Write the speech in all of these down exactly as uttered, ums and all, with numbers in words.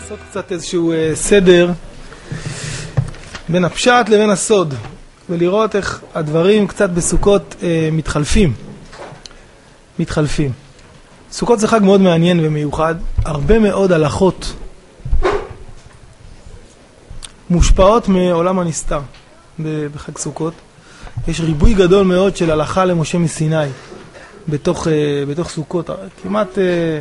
לעשות קצת איזשהו סדר בין הפשט לבין הסוד, ולראות איך הדברים קצת בסוכות מתחלפים. מתחלפים. סוכות זה חג מאוד מעניין ומיוחד, הרבה מאוד הלכות מושפעות מעולם הנסתר בחג סוכות. יש ריבוי גדול מאוד של הלכה למשה מסיני בתוך, בתוך סוכות. כמעט,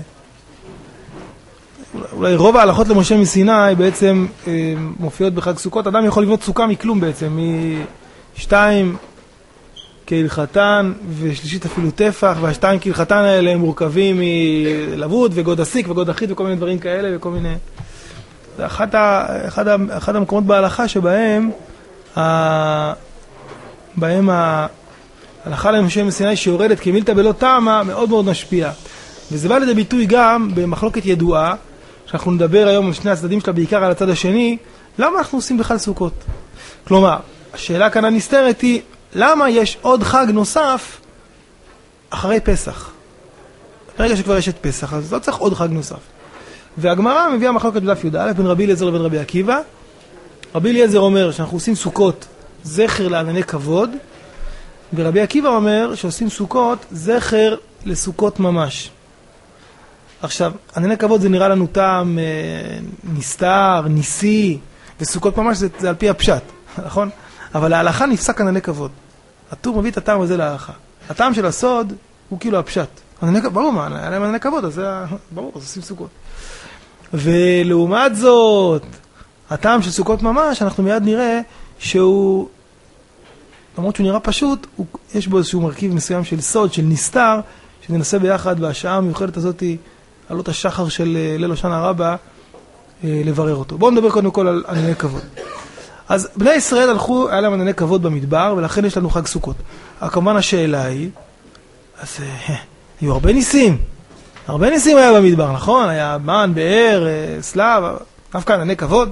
אולי רוב ההלכות למשה מסיני בעצם מופיעות בחג סוכות. אדם יכול לבנות סוכה מכלום בעצם, משתיים כהלכתן ושלישית אפילו טפח, והשתיים כהלכתן האלה הם מורכבים מלבוד וגוד הסיק וגוד אחית וכל מיני דברים כאלה וכל מיני... זה אחד, ה, אחד, ה, אחד המקומות בהלכה שבהם ה, בהם ההלכה למשה מסיני שיורדת כמילתא בלא טעמה מאוד מאוד משפיע. וזה בא לידי ביטוי גם במחלוקת ידועה, שאנחנו נדבר היום על שני הצדדים שלה, בעיקר על הצד השני, למה אנחנו עושים בכלל סוכות? כלומר, השאלה כאן הנסתרת היא, למה יש עוד חג נוסף אחרי פסח? ברגע שכבר יש את פסח, אז לא צריך עוד חג נוסף. והגמרא מביאה מחלוקת בדף י"א בין רבי אליעזר לבין רבי עקיבא. רבי אליעזר אומר שאנחנו עושים סוכות זכר לענני כבוד, ורבי עקיבא אומר שעושים סוכות זכר לסוכות ממש. עכשיו, ענני כבוד זה נראה לנו טעם אה, נסתר, ניסי, וסוכות ממש זה, זה על פי הפשט, נכון? אבל ההלכה נפסק ענני כבוד. הטור מביא את הטעם הזה להלכה. הטעם של הסוד הוא כאילו הפשט. ענני, ברור מה, היה להם ענני כבוד, אז זה ברור, אז עושים סוכות. ולעומת זאת, הטעם של סוכות ממש, אנחנו מיד נראה שהוא, למרות שהוא נראה פשוט, הוא, יש בו איזשהו מרכיב מסוים של סוד, של נסתר, שננסה ביחד בשעה המיוחדת הזאת, עלות השחר של ליל הושענא רבה, לברר אותו. בואו נדבר קודם כל על ענני כבוד. אז בני ישראל הלכו, היה להם ענני כבוד במדבר, ולכן יש לנו חג סוכות. כמובן השאלה היא, אז היו הרבה ניסים. הרבה ניסים היה במדבר, נכון? היה מן, באר, סלב, דווקא ענני כבוד.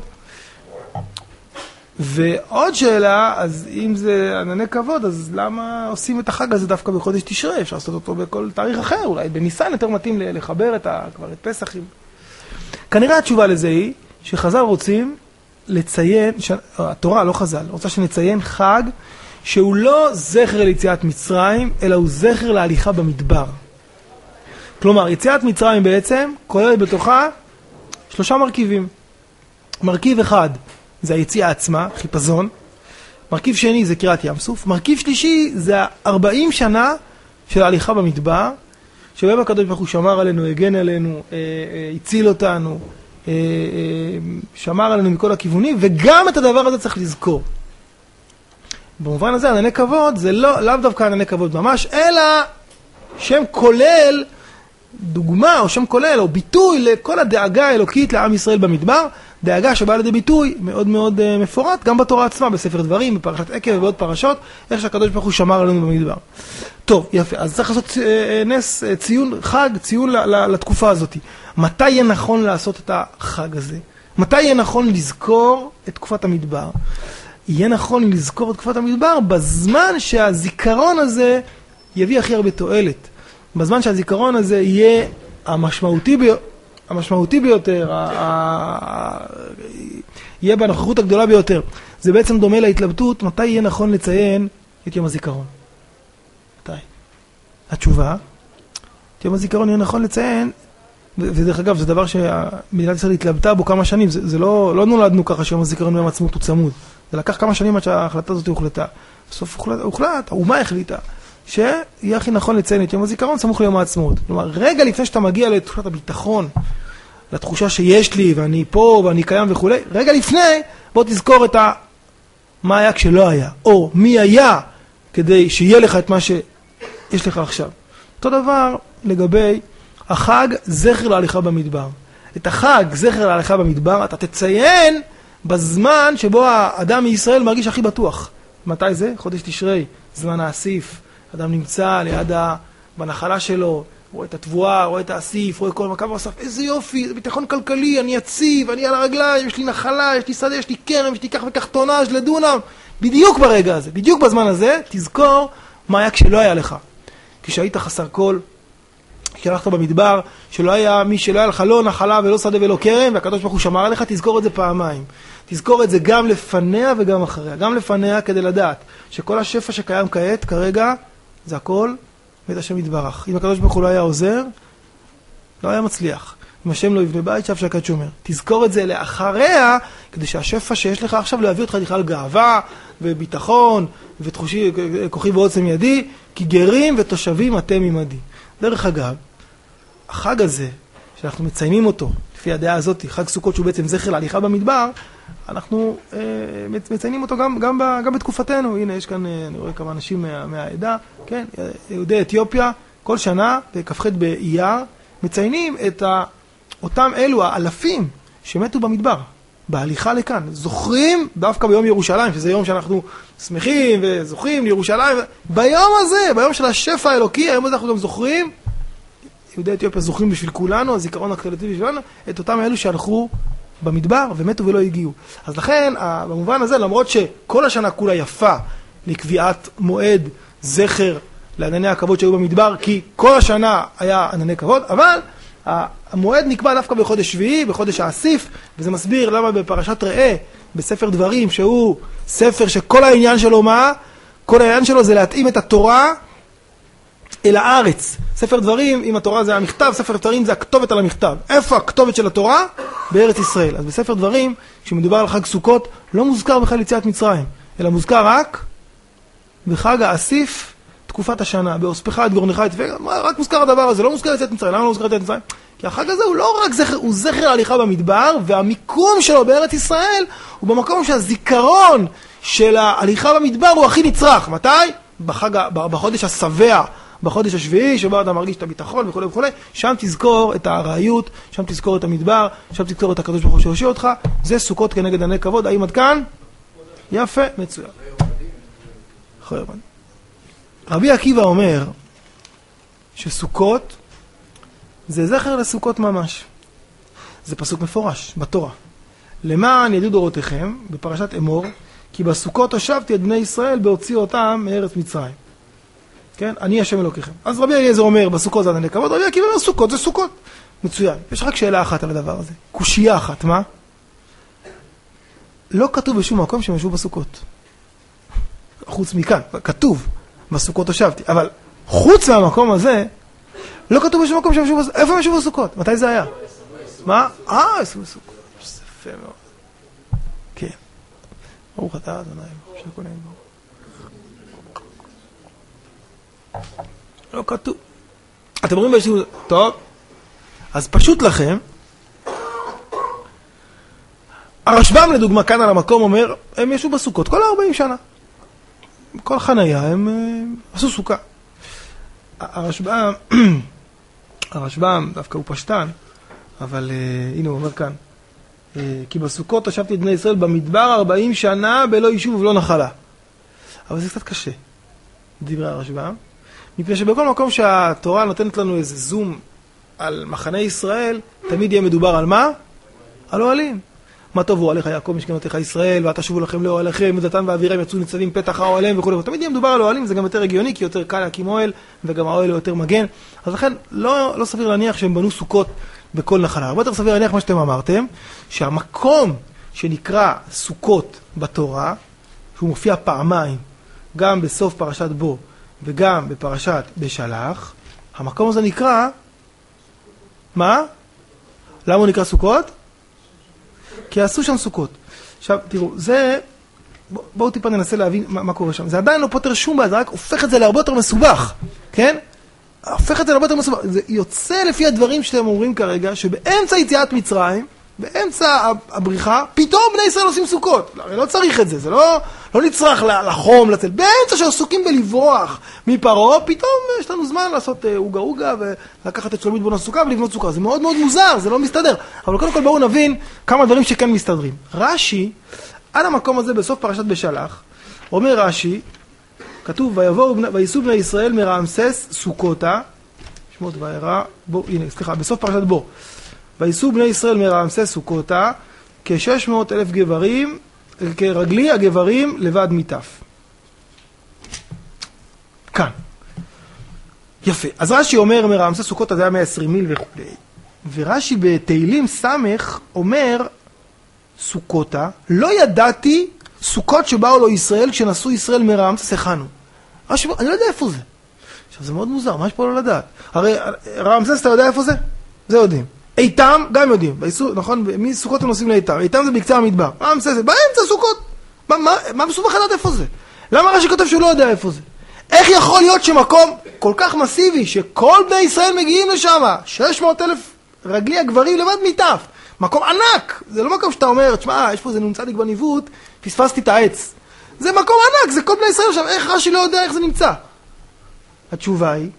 ועוד שאלה, אז אם זה ענני כבוד, אז למה עושים את החג הזה דווקא בחודש תשרי? אפשר לעשות אותו בכל תאריך אחר, אולי בניסן יותר מתאים לחבר את ה, כבר את פסח. כנראה התשובה לזה היא, שחז"ל רוצים לציין, ש... התורה לא חז"ל, רוצה שנציין חג שהוא לא זכר ליציאת מצרים, אלא הוא זכר להליכה במדבר. כלומר, יציאת מצרים בעצם כוללת בתוכה שלושה מרכיבים. מרכיב אחד זה היציאה עצמה, חיפזון. מרכיב שני זה קריאת ים סוף. מרכיב שלישי זה ארבעים שנה של ההליכה במדבר, שבהם הקדוש ברוך הוא שמר עלינו, הגן עלינו, הציל אותנו, שמר עלינו מכל הכיוונים, וגם את הדבר הזה צריך לזכור. במובן הזה, ענני כבוד זה לא, לאו דווקא ענני כבוד ממש, אלא שם כולל דוגמה, או שם כולל, או ביטוי לכל הדאגה האלוקית לעם ישראל במדבר, דאגה שבאה לידי ביטוי מאוד מאוד uh, מפורט, גם בתורה עצמה, בספר דברים, בפרשת עקב ובעוד פרשות, איך שהקדוש ברוך הוא שמר עלינו במדבר. טוב, יפה, אז צריך לעשות uh, נס, uh, ציון, חג, ציון ל- ל- לתקופה הזאת. מתי יהיה נכון לעשות את החג הזה? מתי יהיה נכון לזכור את תקופת המדבר? יהיה נכון לזכור את תקופת המדבר בזמן שהזיכרון הזה יביא הכי הרבה תועלת. בזמן שהזיכרון הזה יהיה המשמעותי, ב... המשמעותי ביותר, ה... ה... יהיה בנוכחות הגדולה ביותר. זה בעצם דומה להתלבטות, מתי יהיה נכון לציין את יום הזיכרון? מתי? התשובה, את יום הזיכרון יהיה נכון לציין, ודרך אגב, זה דבר שמדינת ישראל התלבטה בו כמה שנים, זה, זה לא, לא נולדנו ככה שיום הזיכרון ביום עצמאות הוא צמוד. זה לקח כמה שנים עד שההחלטה הזאת הוחלטה. בסוף הוחלט, הוחלט, האומה החליטה. שיהיה הכי נכון לציין את יום הזיכרון סמוך ליום העצמאות. כלומר, רגע לפני שאתה מגיע לתחושת הביטחון, לתחושה שיש לי ואני פה ואני קיים וכו', רגע לפני, בוא תזכור את ה... מה היה כשלא היה, או מי היה כדי שיהיה לך את מה שיש לך עכשיו. אותו דבר לגבי החג זכר להליכה במדבר. את החג זכר להליכה במדבר אתה תציין בזמן שבו האדם מישראל מרגיש הכי בטוח. מתי זה? חודש תשרי, זמן האסיף. אדם נמצא ליד ה... בנחלה שלו, רואה את התבואה, רואה את האסיף, רואה כל מקום ואסף, איזה יופי, זה ביטחון כלכלי, אני יציב, אני על הרגליים, יש לי נחלה, יש לי שדה, יש לי כרם, יש לי כך וכך טונאז' לדונם. בדיוק ברגע הזה, בדיוק בזמן הזה, תזכור מה היה כשלא היה לך. כשהיית חסר כל, כשהלכת במדבר, שלא היה מי שלא היה לך לא נחלה ולא שדה ולא כרם, והקדוש ברוך הוא שמר עליך, תזכור את זה פעמיים. תזכור את זה גם לפניה וגם אחריה. גם לפניה כדי לדעת שכל השפע שקיים כעת, כרגע, זה הכל בית השם יתברך. אם הקדוש ברוך הוא לא היה עוזר, לא היה מצליח. אם השם לא יבנה בית, שף שקד שומר. תזכור את זה לאחריה, כדי שהשפע שיש לך עכשיו לא יביא אותך לכלל גאווה וביטחון ותחושי, כוחי ועוצם ידי, כי גרים ותושבים אתם עמדי. דרך אגב, החג הזה, שאנחנו מציינים אותו, לפי הדעה הזאת, חג סוכות שהוא בעצם זכר להליכה במדבר, אנחנו אה, מציינים אותו גם, גם, ב, גם בתקופתנו. הנה, יש כאן, אני רואה כמה אנשים מה, מהעדה, כן? יהודי אתיופיה, כל שנה, בכ"ח באייר, מציינים את ה, אותם אלו האלפים שמתו במדבר, בהליכה לכאן. זוכרים דווקא ביום ירושלים, שזה יום שאנחנו שמחים וזוכרים לירושלים. ביום הזה, ביום של השפע האלוקי, היום הזה אנחנו גם זוכרים, יהודי אתיופיה זוכרים בשביל כולנו, הזיכרון הקולקטיבי שלנו, את אותם אלו שהלכו במדבר ומתו ולא הגיעו. אז לכן, במובן הזה, למרות שכל השנה כולה יפה לקביעת מועד זכר לענני הכבוד שהיו במדבר, כי כל השנה היה ענני כבוד, אבל המועד נקבע דווקא בחודש שביעי, בחודש האסיף, וזה מסביר למה בפרשת ראה, בספר דברים, שהוא ספר שכל העניין שלו מה? כל העניין שלו זה להתאים את התורה אל הארץ. ספר דברים, אם התורה זה המכתב, ספר דברים זה הכתובת על המכתב. איפה הכתובת של התורה? בארץ ישראל. אז בספר דברים, כשמדובר על חג סוכות, לא מוזכר בכלל יציאת מצרים, אלא מוזכר רק בחג האסיף, תקופת השנה, באוספך את גורנך את פגע, רק מוזכר הדבר הזה, לא מוזכר יציאת מצרים. למה לא מוזכר יציאת מצרים? כי החג הזה הוא לא רק זכר, הוא זכר ההליכה במדבר, והמיקום שלו בארץ ישראל הוא במקום שהזיכרון של ההליכה במדבר הוא הכי נצרך. מתי? בחג, בחודש השבע, בחודש השביעי, שבו אתה מרגיש את הביטחון וכו' וכו', שם תזכור את הרעיות, שם תזכור את המדבר, שם תזכור את הקדוש ברוך הוא שהושיע אותך. זה סוכות כנגד עני כבוד. האם עד כאן? יפה, מצוין. רבי עקיבא אומר שסוכות זה זכר לסוכות ממש. זה פסוק מפורש בתורה. למען ידעו דורותיכם, בפרשת אמור, כי בסוכות הושבתי את בני ישראל בהוציא אותם מארץ מצרים. כן? אני השם אלוקיכם. אז רבי אליעזר אומר, בסוכות זה ענני כבוד, רבי עקיבא אומר, סוכות זה סוכות. מצוין. יש רק שאלה אחת על הדבר הזה. קושייה אחת, מה? לא כתוב בשום מקום שהם ישבו בסוכות. חוץ מכאן, כתוב, בסוכות הושבתי. אבל חוץ מהמקום הזה, לא כתוב בשום מקום שהם ישבו בסוכות. איפה הם ישבו בסוכות? מתי זה היה? מה? אה, ישבו בסוכות. יפה מאוד. כן. ברוך אתה, אדוני, שכולם ברוך. לא כתוב. אתם אומרים באיזשהו... טוב. אז פשוט לכם. הרשב"ם לדוגמה כאן על המקום אומר, הם ישבו בסוכות כל ארבעים שנה. כל חניה הם, הם עשו סוכה. הרשב"ם, הרשב"ם דווקא הוא פשטן, אבל uh, הנה הוא אומר כאן, uh, כי בסוכות הושבתי את בני ישראל במדבר ארבעים שנה בלא יישוב ולא נחלה. אבל זה קצת קשה, דברי הרשב"ם, מפני שבכל מקום שהתורה נותנת לנו איזה זום על מחנה ישראל, תמיד יהיה מדובר על מה? על אוהלים. מה טובו עליך יעקב משכנותיך ישראל, ואתה שובו לכם לאוהליכם, ודתן ואבירם יצאו ניצבים פתח האוהלים וכו'. תמיד יהיה מדובר על אוהלים, זה גם יותר הגיוני, כי יותר קל להקים אוהל, וגם האוהל הוא יותר מגן. אז לכן לא, לא סביר להניח שהם בנו סוכות בכל נחלה. הרבה יותר סביר להניח מה שאתם אמרתם, שהמקום שנקרא סוכות בתורה, שהוא מופיע פעמיים, גם בסוף פרשת בו, וגם בפרשת בשלח, המקום הזה נקרא, מה? למה הוא נקרא סוכות? כי עשו שם סוכות. עכשיו, תראו, זה, בוא, בואו טיפה ננסה להבין מה, מה קורה שם. זה עדיין לא פותר שום בעיה, זה רק הופך את זה להרבה יותר מסובך, כן? הופך את זה להרבה יותר מסובך. זה יוצא לפי הדברים שאתם אומרים כרגע, שבאמצע יציאת מצרים, באמצע הבריחה, פתאום בני ישראל עושים סוכות. לא, לא צריך את זה, זה לא, לא נצרך לחום, לצל. באמצע שעסוקים בלברוח מפרעה, פתאום יש לנו זמן לעשות אוגה אוגה ולקחת את שלומית בון הסוכה ולבנות סוכה. זה מאוד מאוד מוזר, זה לא מסתדר. אבל קודם כל בואו נבין כמה דברים שכן מסתדרים. רש"י, על המקום הזה בסוף פרשת בשלח, אומר רש"י, כתוב, ויסעו בני ישראל מרעמסס סוכותה, שמות וירא, בוא, הנה, סליחה, בסוף פרשת בו. ויסעו בני ישראל מרעמסס סוכותה, כ-שש מאות אלף גברים, כרגלי הגברים לבד מיטף. כאן. יפה. אז רש"י אומר, מרעמסס סוכות, אז היה מאה ועשרים מיל וכו'. ורש"י בתהילים סמך אומר, סוכותה, לא ידעתי סוכות שבאו לו ישראל, כשנסו ישראל מרעמסס הכנו. רש"י, אני לא יודע איפה זה. עכשיו זה מאוד מוזר, מה יש פה לא לדעת? הרי רעמסס אתה יודע איפה זה? זה יודעים. איתם גם יודעים. ביסו, נכון? מסוכות הם נוסעים לאיתם. איתם זה בקצה המדבר. רעמסס זה באמצע סוכות. מה, מה, מה מסובך לדעת איפה זה? למה רש"י כותב שהוא לא יודע איפה זה? איך יכול להיות שמקום כל כך מסיבי, שכל בני ישראל מגיעים לשם, שש מאות אלף רגלי הגברים לבד מיטף, מקום ענק, זה לא מקום שאתה אומר, תשמע, יש פה איזה נמצא לי בניווט, פספסתי את העץ. זה מקום ענק, זה כל בני ישראל שם, איך רש"י לא יודע איך זה נמצא? התשובה היא,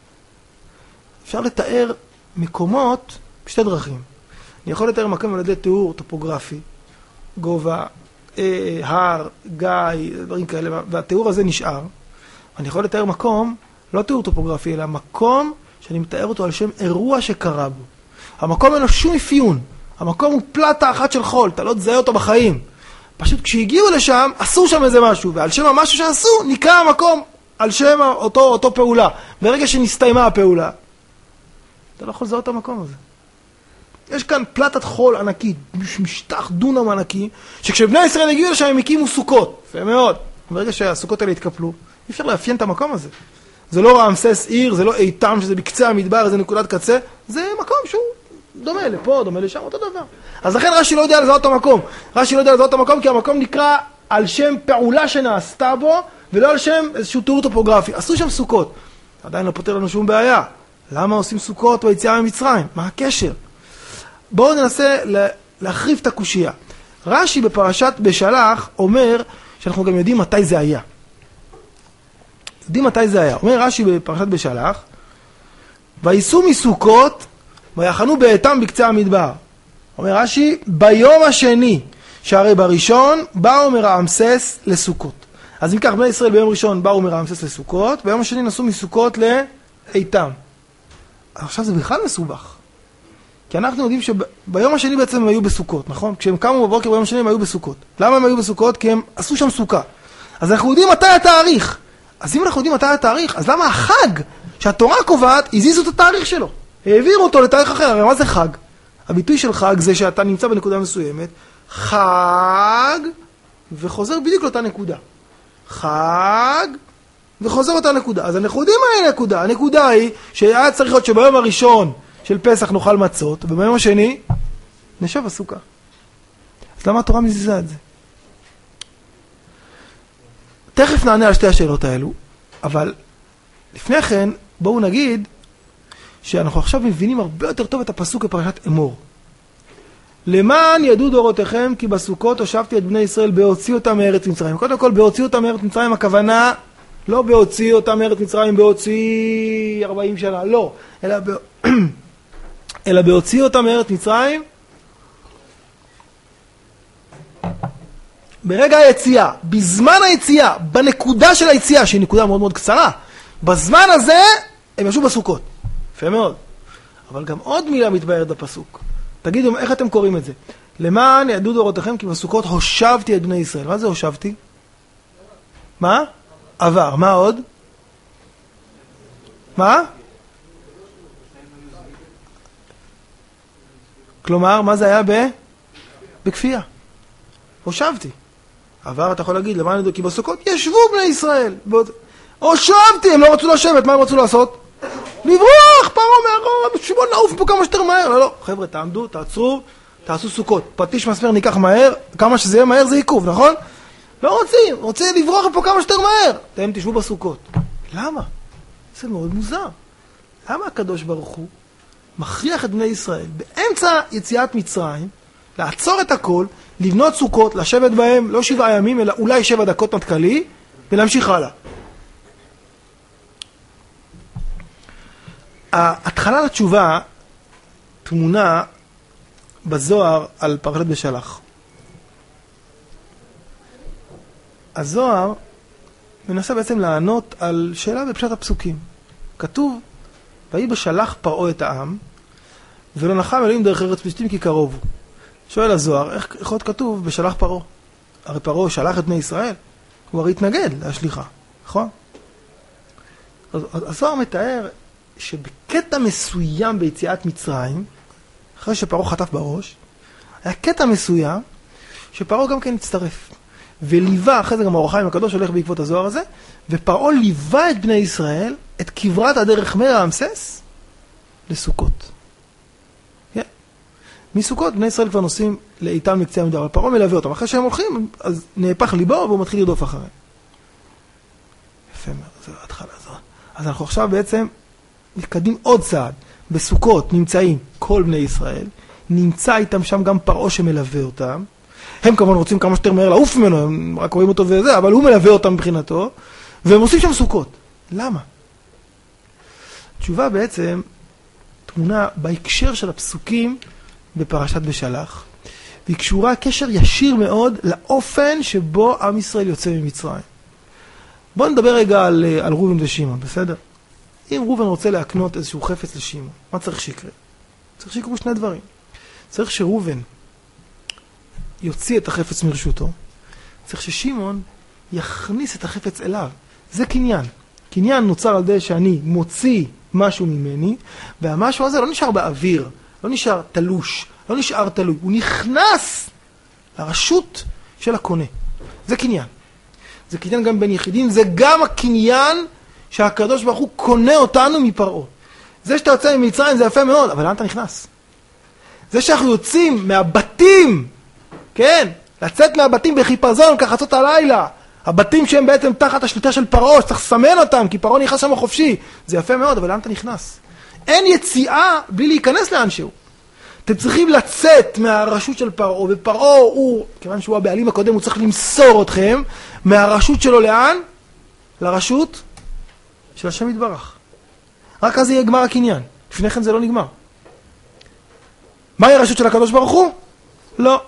אפשר לתאר מקומות בשתי דרכים. אני יכול לתאר מקום על ידי תיאור טופוגרפי, גובה, אה, הר, גיא, דברים כאלה, והתיאור הזה נשאר. אני יכול לתאר מקום, לא תיאור טופוגרפי, אלא מקום שאני מתאר אותו על שם אירוע שקרה בו. המקום אין לו שום אפיון. המקום הוא פלטה אחת של חול, אתה לא תזהה אותו בחיים. פשוט כשהגיעו לשם, עשו שם איזה משהו, ועל שם המשהו שעשו, נקרא המקום על שם אותו, אותו פעולה. ברגע שנסתיימה הפעולה, אתה לא יכול לזהות את המקום הזה. יש כאן פלטת חול ענקית, משטח דונם ענקי, שכשבני ישראל הגיעו לשם הם הקימו סוכות. יפה מאוד. ברגע שהסוכות האלה התקפלו, אי אפשר לאפיין את המקום הזה. זה לא רעמסס עיר, זה לא איתם שזה בקצה המדבר, זה נקודת קצה, זה מקום שהוא דומה לפה, דומה לשם, אותו דבר. אז לכן רש"י לא יודע לזהות את המקום. רש"י לא יודע לזהות את המקום כי המקום נקרא על שם פעולה שנעשתה בו, ולא על שם איזשהו תיאור טופוגרפי. עשו שם סוכות. עדיין לא פותר לנו שום בעיה. למה עושים סוכות ביציאה ממצרים? מה הקשר? בואו ננסה להחריף את הקושייה. רש"י בפרשת בשלח אומר שאנחנו גם יודעים מתי זה היה. יודעים מתי זה היה. אומר רש"י בפרשת בשלח, וייסעו מסוכות ויחנו באיתם בקצה המדבר. אומר רש"י, ביום השני, שהרי בראשון באו מרעמסס לסוכות. אז אם כך, בני ישראל ביום ראשון באו מרעמסס לסוכות, ביום השני נסעו מסוכות לאיתם. עכשיו זה בכלל מסובך. כי אנחנו יודעים שביום השני בעצם הם היו בסוכות, נכון? כשהם קמו בבוקר ביום השני הם היו בסוכות. למה הם היו בסוכות? כי הם עשו שם סוכה. אז אנחנו יודעים מתי התאריך. אז אם אנחנו יודעים מתי התאריך, אז למה החג שהתורה קובעת, הזיזו את התאריך שלו? העבירו אותו לתאריך אחר. הרי מה זה חג? הביטוי של חג זה שאתה נמצא בנקודה מסוימת, חג, וחוזר בדיוק לאותה נקודה. חג, וחוזר אותה נקודה. אז אנחנו יודעים מה היא נקודה. הנקודה היא שהיה צריך להיות שביום הראשון של פסח נאכל מצות, וביום השני נשב בסוכה. אז למה התורה מזיזה את זה? תכף נענה על שתי השאלות האלו, אבל לפני כן בואו נגיד שאנחנו עכשיו מבינים הרבה יותר טוב את הפסוק בפרשת אמור. למען ידעו דורותיכם כי בסוכות הושבתי את בני ישראל בהוציא אותם מארץ מצרים. קודם כל בהוציא אותם מארץ מצרים הכוונה לא בהוציא אותם מארץ מצרים בהוציא ארבעים שנה, לא, אלא, ב... אלא בהוציא אותם מארץ מצרים ברגע היציאה, בזמן היציאה, בנקודה של היציאה, שהיא נקודה מאוד מאוד קצרה, בזמן הזה הם ישבו בסוכות. יפה מאוד. אבל גם עוד מילה מתבהרת בפסוק. תגידו, איך אתם קוראים את זה? למען ידעו דורותיכם כי בסוכות הושבתי את בני ישראל. מה זה הושבתי? מה? עבר. מה עוד? מה? כלומר, מה זה היה ב... בכפייה. הושבתי. עבר, אתה יכול להגיד, למען ידעו כי בסוכות ישבו בני ישראל. הושבתי, הם לא רצו לשבת, מה הם רצו לעשות? לברוח, פרעה מהרוב, שבוא נעוף פה כמה שיותר מהר. לא, לא, חבר'ה, תעמדו, תעצרו, תעשו סוכות. פטיש מסמר ניקח מהר, כמה שזה יהיה מהר זה עיכוב, נכון? לא רוצים, רוצים לברוח פה כמה שיותר מהר. אתם תשבו בסוכות. למה? זה מאוד מוזר. למה הקדוש ברוך הוא מכריח את בני ישראל באמצע יציאת מצרים, לעצור את הכל, לבנות סוכות, לשבת בהם לא שבעה ימים, אלא אולי שבע דקות מטכלי, ולהמשיך הלאה. ההתחלה לתשובה תמונה בזוהר על פרשת בשלח. הזוהר מנסה בעצם לענות על שאלה בפשט הפסוקים. כתוב, ויהי בשלח פרעה את העם, ולא נחם אלוהים דרך ארץ פלישתים כי קרוב הוא. שואל הזוהר, איך יכול להיות כתוב בשלח פרעה? הרי פרעה שלח את בני ישראל, הוא הרי התנגד להשליחה, נכון? הזוהר מתאר שבקטע מסוים ביציאת מצרים, אחרי שפרעה חטף בראש, היה קטע מסוים שפרעה גם כן הצטרף. וליווה, אחרי זה גם האור החיים הקדוש הולך בעקבות הזוהר הזה, ופרעה ליווה את בני ישראל, את כברת הדרך מרעמסס לסוכות. כן. מסוכות בני ישראל כבר נוסעים לאיתם מקצה המדבר, אבל פרעה מלווה אותם. אחרי שהם הולכים, אז נהפך ליבו והוא מתחיל לרדוף אחריהם. יפה מאוד, זו התחלה זו. אז אנחנו עכשיו בעצם נתקדים עוד צעד. בסוכות נמצאים כל בני ישראל, נמצא איתם שם גם פרעה שמלווה אותם. הם כמובן רוצים כמה שיותר מהר לעוף ממנו, הם רק רואים אותו וזה, אבל הוא מלווה אותם מבחינתו, והם עושים שם סוכות. למה? התשובה בעצם תמונה בהקשר של הפסוקים בפרשת בשלח, והיא קשורה קשר ישיר מאוד לאופן שבו עם ישראל יוצא ממצרים. בואו נדבר רגע על, על ראובן ושמעון, בסדר? אם ראובן רוצה להקנות איזשהו חפץ לשמעון, מה צריך שיקרה? צריך שיקרו שני דברים. צריך שראובן יוציא את החפץ מרשותו, צריך ששמעון יכניס את החפץ אליו. זה קניין. קניין נוצר על ידי שאני מוציא משהו ממני, והמשהו הזה לא נשאר באוויר, לא נשאר תלוש, לא נשאר תלוי, הוא נכנס לרשות של הקונה. זה קניין. זה קניין גם בין יחידים, זה גם הקניין שהקדוש ברוך הוא קונה אותנו מפרעה. זה שאתה יוצא ממצרים זה יפה מאוד, אבל לאן אתה נכנס? זה שאנחנו יוצאים מהבתים, כן, לצאת מהבתים בחיפזון, כחצות הלילה, הבתים שהם בעצם תחת השליטה של פרעה, שצריך לסמן אותם, כי פרעה נכנס שם חופשי, זה יפה מאוד, אבל לאן אתה נכנס? אין יציאה בלי להיכנס לאנשהו. אתם צריכים לצאת מהרשות של פרעה, ופרעה הוא, כיוון שהוא הבעלים הקודם, הוא צריך למסור אתכם מהרשות שלו לאן? לרשות של השם יתברך. רק אז יהיה גמר הקניין. לפני כן זה לא נגמר. מהי הרשות של הקדוש ברוך הוא? לא.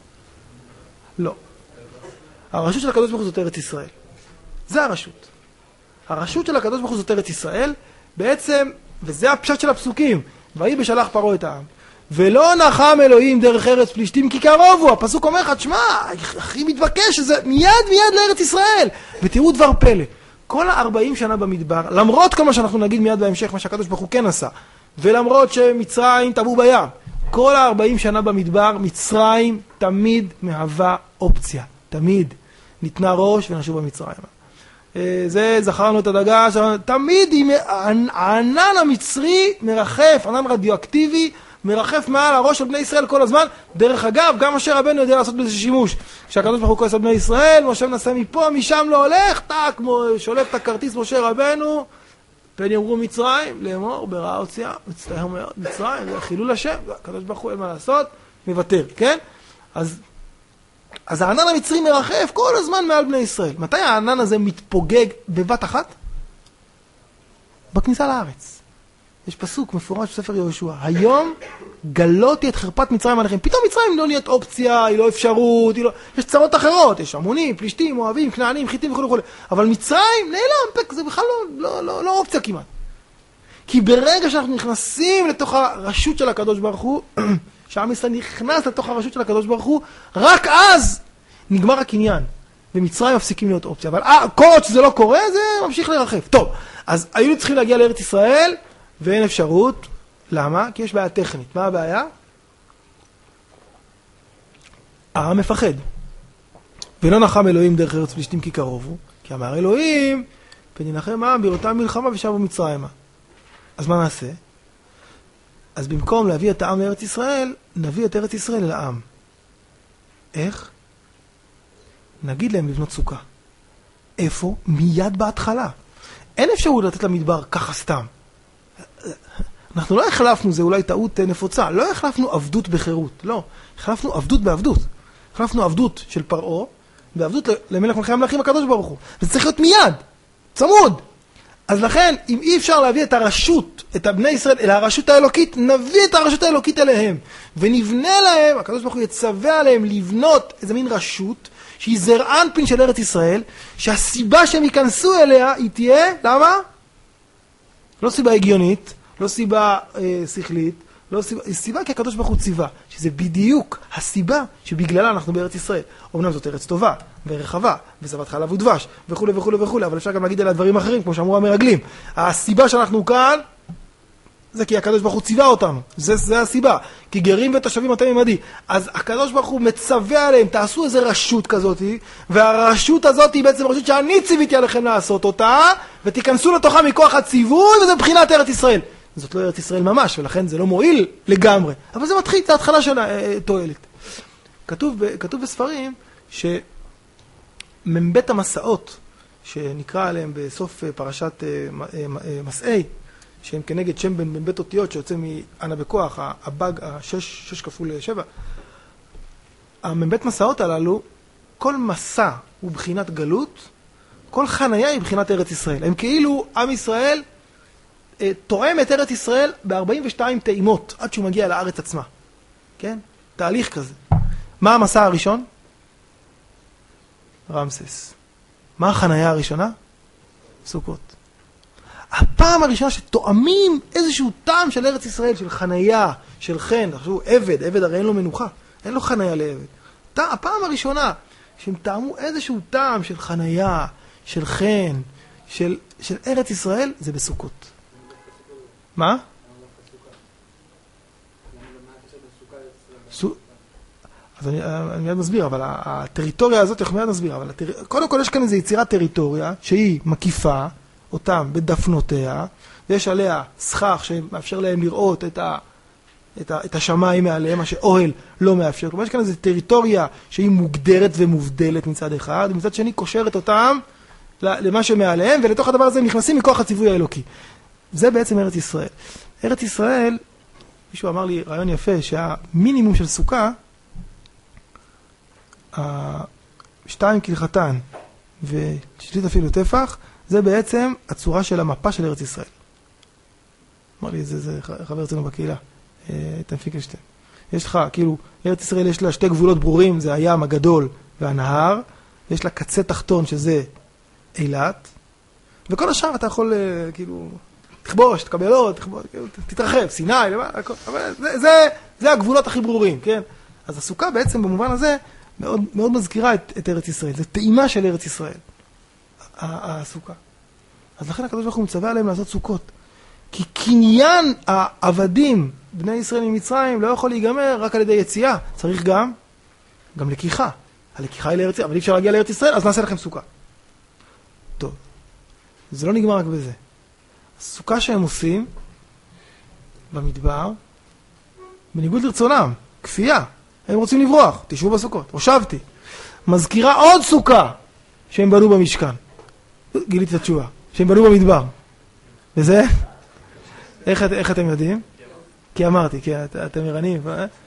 לא. הרשות של הקדוש ברוך הוא זאת ארץ ישראל. זה הרשות. הרשות של הקדוש ברוך הוא זאת ארץ ישראל, בעצם, וזה הפשט של הפסוקים, ויהי בשלח פרעה את העם. ולא נחם אלוהים דרך ארץ פלישתים כי קרוב הוא. הפסוק אומר לך, תשמע, הכי מתבקש שזה מיד מיד לארץ ישראל. ותראו דבר פלא. כל ה-ארבעים שנה במדבר, למרות כל מה שאנחנו נגיד מיד בהמשך, מה שהקדוש ברוך הוא כן עשה, ולמרות שמצרים טבעו בים, כל ה-ארבעים שנה במדבר, מצרים תמיד מהווה אופציה. תמיד. ניתנה ראש ונשוב במצרים. זה זכרנו את הדגה, תמיד הענן המצרי מרחף, ענן רדיואקטיבי, מרחף מעל הראש של בני ישראל כל הזמן. דרך אגב, גם משה רבנו יודע לעשות בזה שימוש. כשהקדוש ברוך הוא כועס על בני ישראל, משה מנסה מפה, משם לא הולך, טק, שולף את הכרטיס משה רבנו, פן יאמרו מצרים, לאמור, ברעה הוציאה, מצטער מאוד, מצרים, זה חילול השם, הקדוש ברוך הוא אין מה לעשות, מוותר, כן? אז, אז הענן המצרי מרחף כל הזמן מעל בני ישראל. מתי הענן הזה מתפוגג בבת אחת? בכניסה לארץ. יש פסוק מפורש בספר יהושע. היום גלותי את חרפת מצרים עליכם. פתאום מצרים לא נהיית אופציה, היא לא אפשרות, היא לא... יש צרות אחרות, יש עמונים, פלישתים, מואבים, כנענים, חיתים וכו' וכו'. אבל מצרים נעלם, זה בכלל לא, לא, לא, לא אופציה כמעט. כי ברגע שאנחנו נכנסים לתוך הרשות של הקדוש ברוך הוא, שהעם ישראל נכנס לתוך הרשות של הקדוש ברוך הוא, רק אז נגמר הקניין. ומצרים מפסיקים להיות אופציה. אבל כל עוד שזה לא קורה, זה ממשיך לרחף. טוב, אז היינו צריכים להגיע לארץ ישראל, ואין אפשרות. למה? כי יש בעיה טכנית. מה הבעיה? העם מפחד. ולא נחם אלוהים דרך ארץ פלישתים כי קרוב הוא, כי אמר אלוהים, פן ינחם העם בראותם מלחמה ושבו מצרימה. אז מה נעשה? אז במקום להביא את העם לארץ ישראל, נביא את ארץ ישראל אל העם. איך? נגיד להם לבנות סוכה. איפה? מיד בהתחלה. אין אפשרות לתת למדבר ככה סתם. אנחנו לא החלפנו, זה אולי טעות נפוצה, לא החלפנו עבדות בחירות, לא. החלפנו עבדות בעבדות. החלפנו עבדות של פרעה, ועבדות למלך מלכי המלכים הקדוש ברוך הוא. וזה צריך להיות מיד, צמוד. אז לכן, אם אי אפשר להביא את הרשות, את בני ישראל, אל הרשות האלוקית, נביא את הרשות האלוקית אליהם. ונבנה להם, הקדוש ברוך הוא יצווה עליהם לבנות איזה מין רשות, שהיא זרען פין של ארץ ישראל, שהסיבה שהם ייכנסו אליה היא תהיה, למה? לא סיבה הגיונית, לא סיבה אה, שכלית, לא סיבה, היא סיבה כי הקדוש ברוך הוא ציווה, שזה בדיוק הסיבה שבגללה אנחנו בארץ ישראל. אומנם זאת ארץ טובה ורחבה, וזבת חלב ודבש, וכו' וכו' וכו', אבל אפשר גם להגיד עליה דברים אחרים, כמו שאמרו המרגלים. הסיבה שאנחנו כאן, זה כי הקדוש ברוך הוא ציווה אותנו. זה, זה הסיבה. כי גרים ותושבים אתם עמדי. אז הקדוש ברוך הוא מצווה עליהם, תעשו איזה רשות כזאת, והרשות הזאת היא בעצם רשות שאני ציוויתי עליכם לעשות אותה, ותיכנסו לתוכה מכוח הציווי, וזה מבחינת ארץ ישראל. זאת לא ארץ ישראל ממש, ולכן זה לא מועיל לגמרי. אבל זה מתחיל, זה התחלה של התועלת. כתוב, כתוב בספרים שמבית המסעות, שנקרא עליהם בסוף פרשת מסעי, שהם כנגד שם בן בית אותיות שיוצא מענה בכוח, הבג, השש, שש כפול שבע. מבית מסעות הללו, כל מסע הוא בחינת גלות, כל חנייה היא בחינת ארץ ישראל. הם כאילו, עם ישראל, תואם את ארץ ישראל ב-ארבעים ושתיים טעימות, עד שהוא מגיע לארץ עצמה. כן? תהליך כזה. מה המסע הראשון? רמסס. מה החנייה הראשונה? סוכות. הפעם הראשונה שתואמים איזשהו טעם של ארץ ישראל, של חנייה, של חן, תחשבו, עבד, עבד הרי אין לו מנוחה, אין לו חנייה לעבד. הפעם הראשונה שהם טעמו איזשהו טעם של חנייה, של חן, של, של ארץ ישראל, זה בסוכות. מה? אז אני, אני מיד מסביר, אבל הטריטוריה הזאת, אנחנו מיד נסביר, אבל הטר... קודם כל יש כאן איזו יצירת טריטוריה שהיא מקיפה אותם בדפנותיה, ויש עליה סכך שמאפשר להם לראות את, ה... את, ה... את השמיים מעליהם, מה שאוהל לא מאפשר. כלומר, יש כאן איזו טריטוריה שהיא מוגדרת ומובדלת מצד אחד, ומצד שני קושרת אותם למה שמעליהם, ולתוך הדבר הזה הם נכנסים מכוח הציווי האלוקי. זה בעצם ארץ ישראל. ארץ ישראל, מישהו אמר לי רעיון יפה, שהמינימום של סוכה, שתיים כלחתן ושליט אפילו טפח, זה בעצם הצורה של המפה של ארץ ישראל. אמר לי, זה, זה חבר אצלנו בקהילה, איתן פיקלשטיין. יש לך, כאילו, ארץ ישראל יש לה שתי גבולות ברורים, זה הים הגדול והנהר, ויש לה קצה תחתון שזה אילת, וכל השאר אתה יכול, כאילו, תכבוש, תקבלות, תכבוש, תתרחב, סיני, אבל זה, זה, זה הגבולות הכי ברורים, כן? אז הסוכה בעצם במובן הזה מאוד, מאוד מזכירה את, את ארץ ישראל. זה טעימה של ארץ ישראל, הסוכה. אז לכן הקדוש ברוך הוא מצווה עליהם לעשות סוכות. כי קניין העבדים, בני ישראל ממצרים, לא יכול להיגמר רק על ידי יציאה. צריך גם, גם לקיחה. הלקיחה היא לארץ ישראל, אבל אי אפשר להגיע לארץ ישראל, אז נעשה לכם סוכה. טוב. זה לא נגמר רק בזה. הסוכה שהם עושים במדבר, בניגוד לרצונם, כפייה. הם רוצים לברוח, תשבו בסוכות. הושבתי. מזכירה עוד סוכה שהם בנו במשכן. גיליתי את התשובה. שהם בנו במדבר. וזה? איך, איך אתם יודעים? כי אמרתי, כי את, אתם ערנים.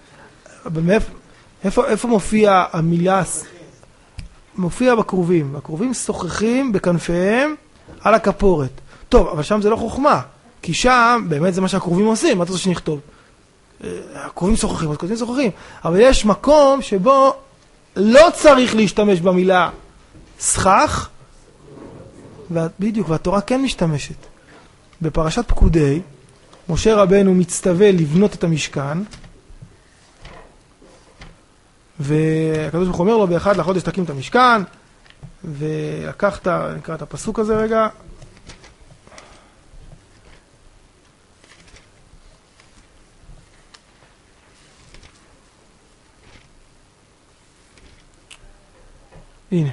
איפה, איפה מופיע המילה? מופיע בקרובים. הקרובים שוחחים בכנפיהם על הכפורת. טוב, אבל שם זה לא חוכמה. כי שם, באמת זה מה שהקרובים עושים. מה אתה רוצה שנכתוב? הקרובים שוחחים, אז כותבים שוחחים. אבל יש מקום שבו לא צריך להשתמש במילה סכך, בדיוק, והתורה כן משתמשת. בפרשת פקודי, משה רבנו מצטווה לבנות את המשכן, והקדוש ברוך הוא אומר לו, באחד לחודש תקים את המשכן, ולקחת, נקרא את הפסוק הזה רגע, הנה.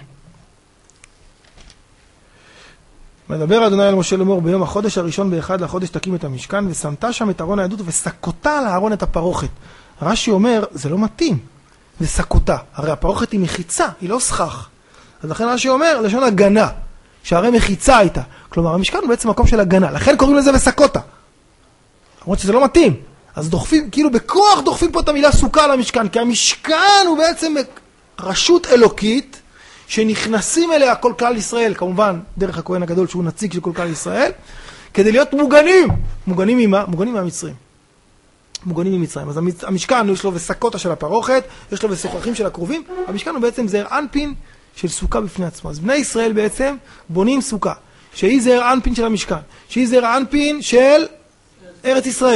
מדבר אדוני אל משה לאמור, ביום החודש הראשון באחד לחודש תקים את המשכן, ושמת שם את ארון העדות וסקותה על הארון את הפרוכת. רש"י אומר, זה לא מתאים, וסקותה. הרי הפרוכת היא מחיצה, היא לא סכך. אז לכן רש"י אומר, לשון הגנה, שהרי מחיצה הייתה. כלומר, המשכן הוא בעצם מקום של הגנה, לכן קוראים לזה וסקותה. למרות שזה לא מתאים. אז דוחפים, כאילו בכוח דוחפים פה את המילה סוכה על המשכן, כי המשכן הוא בעצם רשות אלוקית, שנכנסים אליה כל כלל ישראל, כמובן דרך הכהן הגדול שהוא נציג של כל כלל ישראל, כדי להיות מוגנים. מוגנים ממה? מוגנים מהמצרים. מוגנים ממצרים. אז המשכן יש לו וסקותה של הפרוכת, יש לו וסוחחים של הקרובים, המשכן הוא בעצם זעיר אנפין של סוכה בפני עצמו. אז בני ישראל בעצם בונים סוכה, שהיא זעיר אנפין של המשכן, שהיא זעיר אנפין של ארץ ישראל.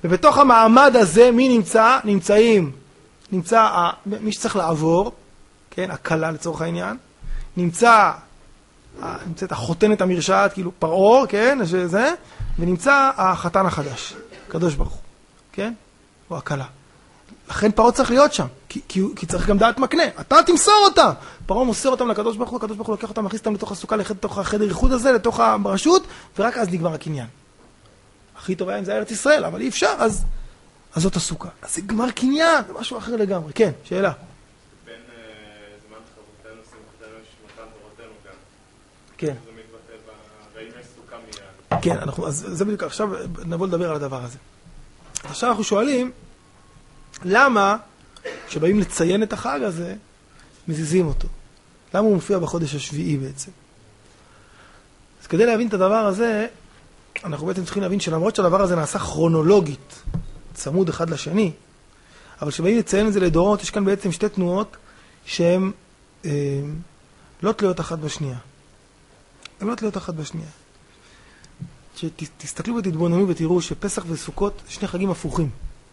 ובתוך המעמד הזה מי נמצא? נמצאים, נמצא מי שצריך לעבור, כן, הקלה לצורך העניין, נמצא, נמצאת החותנת המרשעת, כאילו פרעה, כן, שזה, ונמצא החתן החדש, הקדוש ברוך הוא, כן, או הקלה. לכן פרעה צריך להיות שם, כי, כי, כי צריך גם דעת מקנה. אתה תמסור אותם. פרעה מוסר אותם לקדוש ברוך הוא, הקדוש ברוך הוא לוקח אותם, מכניס אותם לתוך הסוכה, לתוך החדר ייחוד הזה, לתוך הרשות, ורק אז נגמר הקניין. הכי טוב היה אם זה ארץ ישראל, אבל אי אפשר, אז, אז זאת הסוכה. אז זה גמר קניין, זה משהו אחר לגמרי. כן, שאלה. בין זמן חברותנו, שמחתנו, שמתן תורתנו גם. כן. זה מתבטא והאם יש סוכה מיד. כן, אנחנו, אז זה בדיוק, עכשיו נבוא לדבר על הדבר הזה. עכשיו אנחנו שואלים, למה כשבאים לציין את החג הזה, מזיזים אותו? למה הוא מופיע בחודש השביעי בעצם? אז כדי להבין את הדבר הזה, אנחנו בעצם צריכים להבין שלמרות שהדבר הזה נעשה כרונולוגית, צמוד אחד לשני, אבל כשבאים לציין את זה לדורות, יש כאן בעצם שתי תנועות שהן אה, לא תלויות אחת בשנייה. הן לא תלויות אחת בשנייה. שתסתכלו ותתבוננו ותראו שפסח וסוכות שני חגים הפוכים.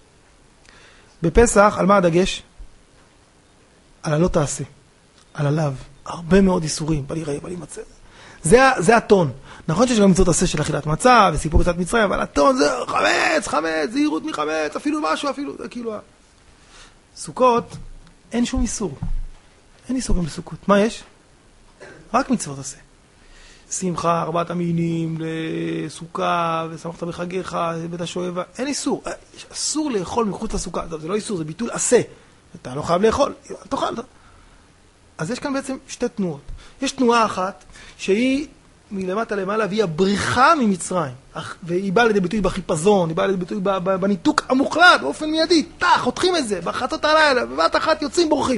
בפסח, על מה הדגש? על הלא תעשה, על הלאו, הרבה מאוד איסורים, בל יראה, בל ימצא. זה, זה הטון. נכון שיש גם מצוות עשה של אכילת מצה וסיפור יציאת מצרים, אבל הטון זה חמץ, חמץ, זהירות מחמץ, אפילו משהו, אפילו, זה כאילו... סוכות, אין שום איסור. אין איסורים בסוכות. מה יש? רק מצוות עשה. שמחה, ארבעת המינים, לסוכה, ושמחת בחגיך, בית השואבה, אין איסור. אסור לאכול מחוץ לסוכה. זה לא איסור, זה ביטול עשה. אתה לא חייב לאכול, תאכל. אז יש כאן בעצם שתי תנועות. יש תנועה אחת שהיא מלמטה למעלה, והיא הבריחה ממצרים. והיא באה לידי ביטוי בחיפזון, היא באה לידי ביטוי בניתוק המוחלט, באופן מיידי. תח, חותכים את זה, בחצות הלילה, בבת אחת יוצאים בורחים.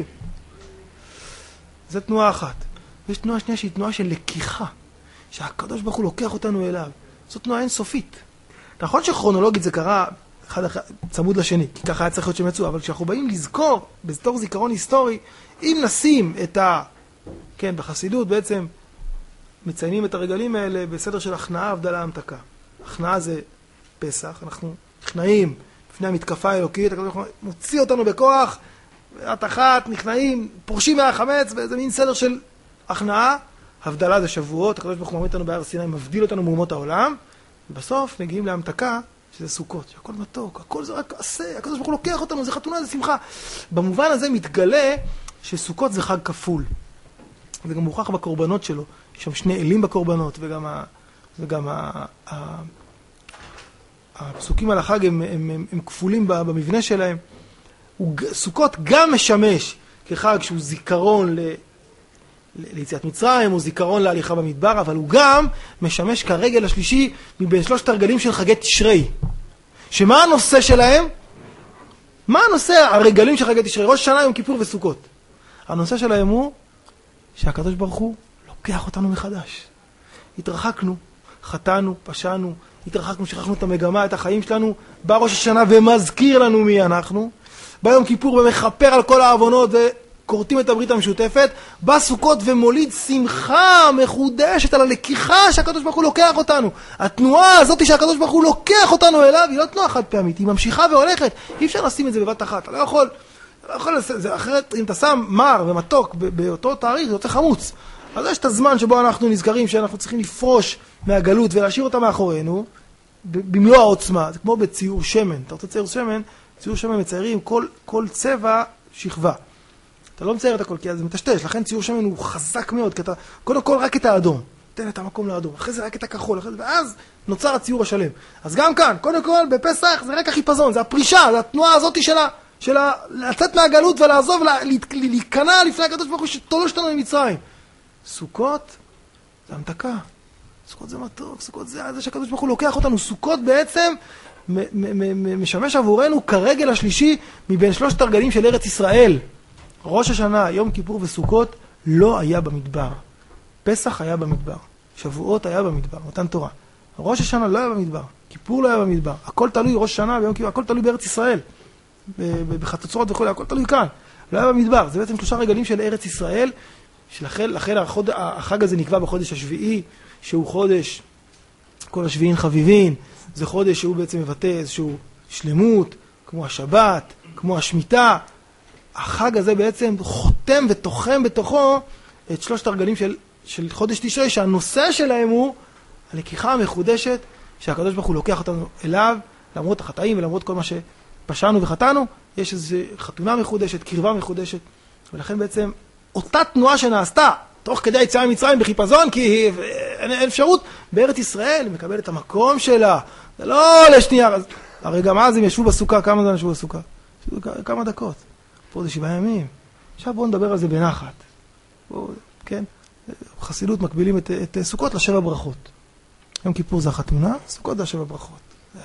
זו תנועה אחת. ויש תנועה שנייה שהיא תנועה של לקיחה. שהקדוש ברוך הוא לוקח אותנו אליו. זו תנועה אינסופית. נכון שכרונולוגית זה קרה אחד אחד, צמוד לשני, כי ככה היה צריך להיות שהם יצאו, אבל כשאנחנו באים לזכור, בתור זיכרון היסטורי, אם נשים את ה... כן, בחסידות בעצם מציינים את הרגלים האלה בסדר של הכנעה, הבדלה, המתקה. הכנעה זה פסח, אנחנו נכנעים לפני המתקפה האלוקית, הקדוש ברוך הוא מוציא אותנו בכוח, ואת אחת, נכנעים, פורשים מהחמץ, וזה מין סדר של הכנעה. הבדלה זה שבועות, הקדוש ברוך הוא מעמיד אותנו בהר סיני, מבדיל אותנו מאומות העולם, ובסוף מגיעים להמתקה, שזה סוכות, שהכל מתוק, הכל זה רק עשה, הקדוש ברוך הוא לוקח אותנו, זה חתונה, זה שמחה. במובן הזה מתגלה שסוכות זה חג כפול. זה גם מוכח בקורבנות שלו, יש שם שני אלים בקורבנות, וגם, ה, וגם ה, ה, הפסוקים על החג הם, הם, הם, הם כפולים במבנה שלהם. סוכות גם משמש כחג שהוא זיכרון ל... ליציאת מצרים, הוא זיכרון להליכה במדבר, אבל הוא גם משמש כרגל השלישי מבין שלושת הרגלים של חגי תשרי. שמה הנושא שלהם? מה הנושא הרגלים של חגי תשרי? ראש שנה, יום כיפור וסוכות. הנושא שלהם הוא שהקדוש ברוך הוא לוקח אותנו מחדש. התרחקנו, חטאנו, פשענו, התרחקנו, שכחנו את המגמה, את החיים שלנו, בא ראש השנה ומזכיר לנו מי אנחנו. ביום כיפור ומחפר על כל העוונות ו... קורטים את הברית המשותפת, בא סוכות ומוליד שמחה מחודשת על הלקיחה שהקדוש ברוך הוא לוקח אותנו. התנועה הזאת שהקדוש ברוך הוא לוקח אותנו אליו, היא לא תנועה חד פעמית, היא ממשיכה והולכת. אי אפשר לשים את זה בבת אחת. אתה לא יכול, לא יכול זה אחרת, אם אתה שם מר ומתוק באותו תאריך, זה יוצא חמוץ. אז יש את הזמן שבו אנחנו נזכרים שאנחנו צריכים לפרוש מהגלות ולהשאיר אותה מאחורינו, במלוא העוצמה. זה כמו בציור שמן. אתה רוצה ציור שמן? ציור שמן מציירים כל, כל צבע שכבה. אתה לא מצייר את הכל, כי זה מטשטש, לכן ציור שמן הוא חזק מאוד, כי אתה, קודם כל רק את האדום, תן את המקום לאדום, אחרי זה רק את הכחול, אחרי זה, ואז נוצר הציור השלם. אז גם כאן, קודם כל, בפסח זה רק החיפזון, זה הפרישה, זה התנועה הזאת שלה, שלה לצאת מהגלות ולעזוב, להיכנע לפני הקדוש ברוך הוא שתולש אותנו ממצרים. סוכות, זה המתקה, סוכות זה מתוק, סוכות זה, זה שהקדוש ברוך הוא לוקח אותנו, סוכות בעצם משמש עבורנו כרגל השלישי מבין שלושת הרגלים של ארץ ישראל. ראש השנה, יום כיפור וסוכות לא היה במדבר. פסח היה במדבר. שבועות היה במדבר, מתן תורה. ראש השנה לא היה במדבר. כיפור לא היה במדבר. הכל תלוי ראש השנה ויום כיפור, הכל תלוי בארץ ישראל. בחצוצרות וכו', הכל תלוי כאן. לא היה במדבר. זה בעצם שלושה רגלים של ארץ ישראל, שלכן לכן החוד, החג הזה נקבע בחודש השביעי, שהוא חודש, כל השביעין חביבין. זה חודש שהוא בעצם מבטא איזשהו השלמות, כמו השבת, כמו השמיטה. החג הזה בעצם חותם ותוחם בתוכו את שלושת הרגלים של, של חודש תשרי, שהנושא שלהם הוא הלקיחה המחודשת, שהקדוש ברוך הוא לוקח אותנו אליו, למרות החטאים ולמרות כל מה שפשענו וחטאנו, יש איזו חתונה מחודשת, קרבה מחודשת, ולכן בעצם אותה תנועה שנעשתה, תוך כדי היציאה ממצרים בחיפזון, כי אין, אין אפשרות, בארץ ישראל מקבל את המקום שלה, זה לא לשנייה, הרי גם אז הם ישבו בסוכה, כמה זמן ישבו בסוכה? כמה דקות, פה זה שבעה ימים, עכשיו בואו נדבר על זה בנחת, בואו, כן, חסידות מקבילים את, את סוכות לשבע ברכות, יום כיפור זה החתונה, סוכות זה השבע ברכות.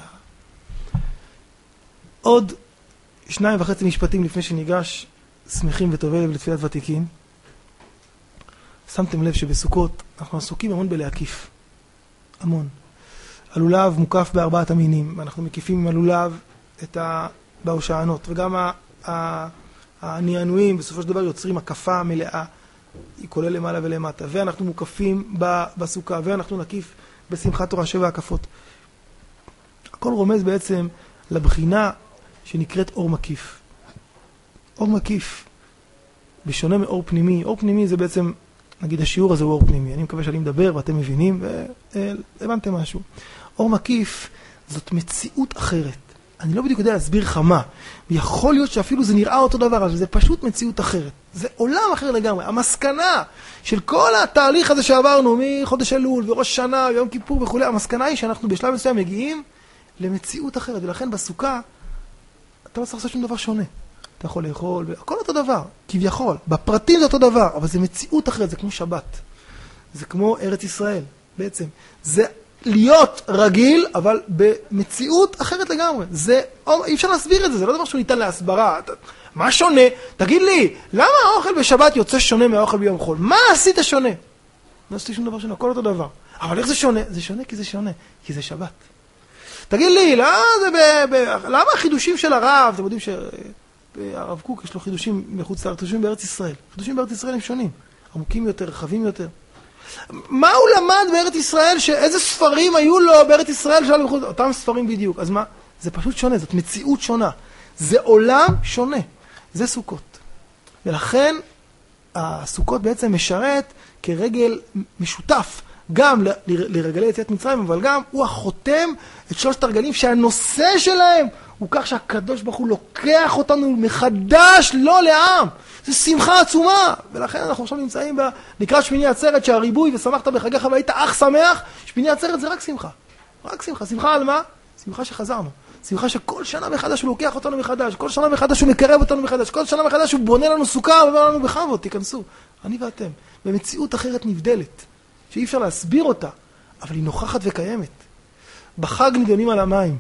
עוד שניים וחצי משפטים לפני שניגש שמחים וטובי לב לתפילת ותיקין. שמתם לב שבסוכות אנחנו עסוקים המון בלהקיף. המון. הלולב מוקף בארבעת המינים, ואנחנו מקיפים עם הלולב את בהושענות, וגם הנענועים בסופו של דבר יוצרים הקפה מלאה, היא כולל למעלה ולמטה, ואנחנו מוקפים בסוכה, ואנחנו נקיף בשמחת תורה שבע הקפות. הכל רומז בעצם לבחינה שנקראת אור מקיף. אור מקיף, בשונה מאור פנימי, אור פנימי זה בעצם, נגיד השיעור הזה הוא אור פנימי, אני מקווה שאני מדבר ואתם מבינים והבנתם משהו. אור מקיף זאת מציאות אחרת. אני לא בדיוק יודע להסביר לך מה, ויכול להיות שאפילו זה נראה אותו דבר, אבל זה פשוט מציאות אחרת. זה עולם אחר לגמרי. המסקנה של כל התהליך הזה שעברנו מחודש אלול וראש שנה ויום כיפור וכו', המסקנה היא שאנחנו בשלב מסוים מגיעים למציאות אחרת, ולכן בסוכה אתה לא צריך לעשות שום דבר שונה. אתה יכול לאכול, הכל אותו דבר, כביכול. בפרטים זה אותו דבר, אבל זה מציאות אחרת, זה כמו שבת. זה כמו ארץ ישראל, בעצם. זה להיות רגיל, אבל במציאות אחרת לגמרי. זה, אי אפשר להסביר את זה, זה לא דבר שהוא ניתן להסברה. מה שונה? תגיד לי, למה האוכל בשבת יוצא שונה מהאוכל ביום חול? מה עשית שונה? לא עשיתי שום דבר שונה, הכל אותו דבר. אבל איך זה שונה? זה שונה כי זה שונה, כי זה שבת. תגיד לי, למה, זה ב, ב, למה החידושים של הרב, אתם יודעים שהרב קוק יש לו חידושים מחוץ לארץ, חידושים בארץ ישראל. חידושים בארץ ישראל הם שונים, עמוקים יותר, רחבים יותר. מה הוא למד בארץ ישראל, שאיזה ספרים היו לו בארץ ישראל שלנו מחוץ, אותם ספרים בדיוק. אז מה? זה פשוט שונה, זאת מציאות שונה. זה עולם שונה. זה סוכות. ולכן הסוכות בעצם משרת כרגל משותף, גם ל- ל- לרגלי יציאת מצרים, אבל גם הוא החותם את שלושת הרגלים שהנושא שלהם הוא כך שהקדוש ברוך הוא לוקח אותנו מחדש, לא לעם. זה שמחה עצומה, ולכן אנחנו עכשיו נמצאים ב- לקראת שמיני עצרת שהריבוי ושמחת בחגיך והיית אך שמח. שמיני עצרת זה רק שמחה. רק שמחה. שמחה על מה? שמחה שחזרנו. שמחה שכל שנה מחדש הוא לוקח אותנו מחדש, כל שנה מחדש הוא מקרב אותנו מחדש, כל שנה מחדש הוא בונה לנו סוכה ואומר לנו בכבוד, תיכנסו. אני ואתם. במציאות אחרת נבדלת, שאי אפשר להסביר אותה, אבל היא נוכחת וקיימת. בחג נידונים על המים.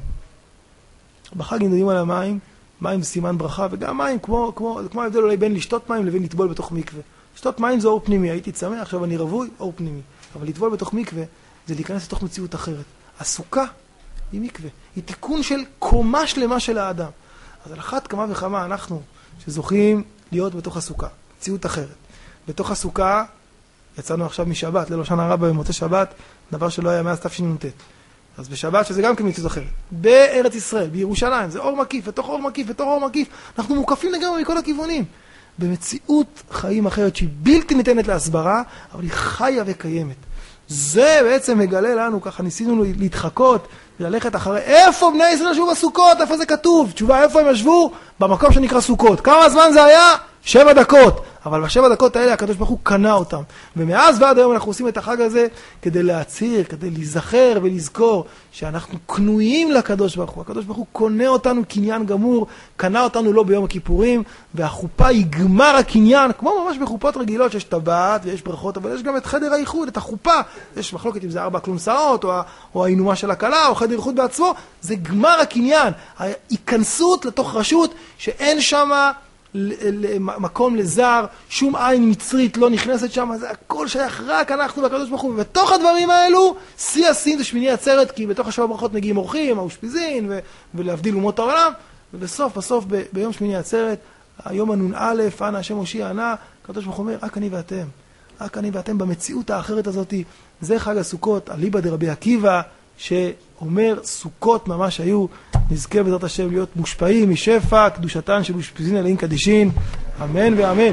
בחג נידונים על המים, מים זה סימן ברכה, וגם מים, כמו, כמו, כמו ההבדל אולי בין לשתות מים לבין לטבול בתוך מקווה. לשתות מים זה אור פנימי, הייתי צמא, עכשיו אני רווי, אור פנימי. אבל לטבול בתוך מקווה זה להיכנס לתוך מציאות אחרת. הסוכה היא מקווה, היא תיקון של קומה שלמה של האדם. אז על אחת כמה וכמה אנחנו שזוכים להיות בתוך הסוכה, מציאות אחרת. בתוך הסוכה יצאנו עכשיו משבת, ליל שנה רבה במוצאי שבת, דבר שלא היה מאז תשנ"ט. אז בשבת, שזה גם כמציאות אחרת, בארץ ישראל, בירושלים, זה אור מקיף, ותוך אור מקיף, ותוך אור מקיף, אנחנו מוקפים לגמרי מכל הכיוונים. במציאות חיים אחרת שהיא בלתי ניתנת להסברה, אבל היא חיה וקיימת. זה בעצם מגלה לנו, ככה ניסינו להתחקות, וללכת אחרי, איפה בני ישראל ישבו בסוכות? איפה זה כתוב? תשובה, איפה הם ישבו? במקום שנקרא סוכות. כמה זמן זה היה? שבע דקות. אבל בשבע דקות האלה הקדוש ברוך הוא קנה אותם. ומאז ועד היום אנחנו עושים את החג הזה כדי להצהיר, כדי להיזכר ולזכור שאנחנו קנויים לקדוש ברוך הוא. הקדוש ברוך הוא קונה אותנו קניין גמור, קנה אותנו לא ביום הכיפורים, והחופה היא גמר הקניין, כמו ממש בחופות רגילות שיש טבעת ויש ברכות, אבל יש גם את חדר הייחוד, את החופה. יש מחלוקת אם זה ארבע כלונסאות, או, או האינומה של הכלה, או חדר ייחוד בעצמו. זה גמר הקניין, ההיכנסות לתוך רשות שאין שמה מקום לזר, שום עין מצרית לא נכנסת שם, זה הכל שייך רק אנחנו והקדוש ברוך הוא. ובתוך הדברים האלו, שיא השיאים זה שמיני עצרת, כי בתוך השבע ברכות מגיעים אורחים, האושפיזין, ו- ולהבדיל אומות העולם, ובסוף, בסוף, ב- ביום שמיני עצרת, היום הנון א', אנא השם הושיע ענה, הקדוש ברוך הוא אומר, רק אני ואתם, רק אני ואתם במציאות האחרת הזאת. זה חג הסוכות, אליבא דרבי עקיבא, שאומר סוכות ממש היו נזכה בעזרת השם להיות מושפעים משפע קדושתן של אושפיזין אלוהים קדישין, אמן ואמן.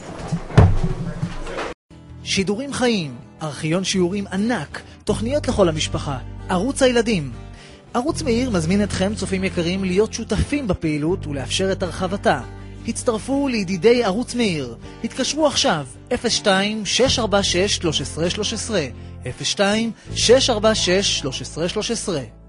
שידורים חיים, ארכיון שיעורים ענק, תוכניות לכל המשפחה, ערוץ הילדים. ערוץ מאיר מזמין אתכם, צופים יקרים, להיות שותפים בפעילות ולאפשר את הרחבתה. הצטרפו לידידי ערוץ מאיר. התקשרו עכשיו אפס שתיים שש ארבע שש שלוש עשרה שלוש עשרה אפס שתיים שש ארבע שש שלוש עשרה שלוש עשרה.